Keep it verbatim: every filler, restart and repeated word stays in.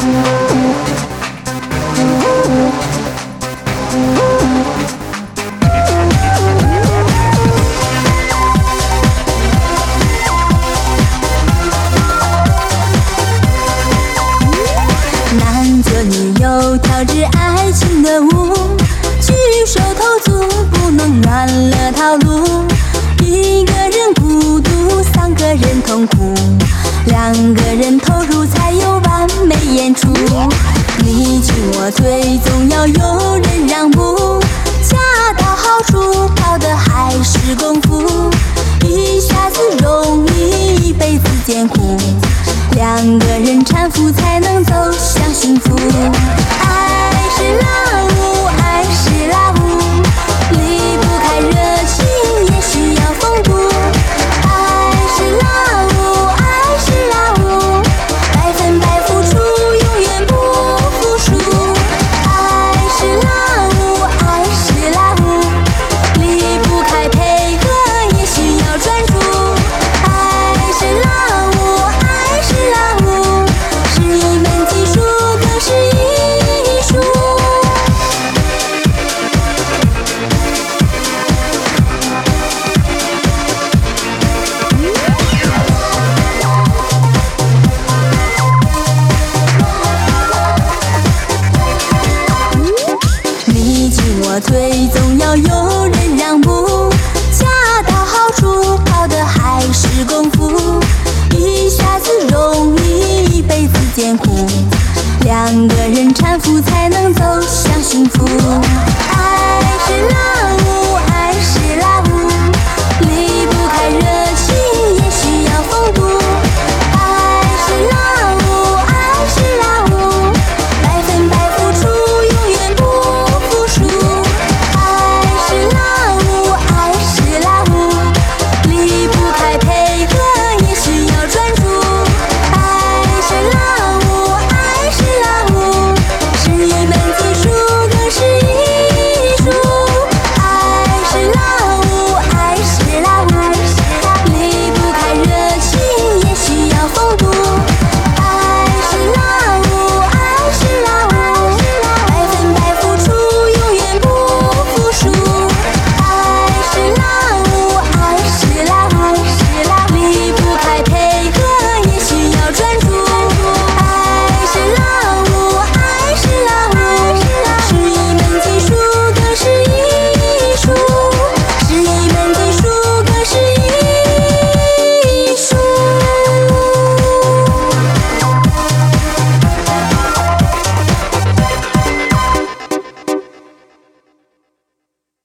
男左女右跳支爱情的舞，举手投足不能乱了套路。一个人孤独，三个人痛苦，两个人投入才有完美演出。你进我退，总要有人让步，恰到好处，靠的还是功夫。一下子容易，一辈子艰苦，两个人搀扶才能走向幸福。爱是老屋，爱是老屋，离不开热情，也需要风度。爱是老屋，爱是老屋，百分百付出，永远不服输。爱是老屋，爱是老屋，离不开配合，也需要专注。爱是老屋，爱是老屋，是一门技术，更是艺术。你进我退，总要有人让步，恰到好处，靠的还是功夫。一下子容易，一辈子艰苦，两个人搀扶才能走向幸福。爱是老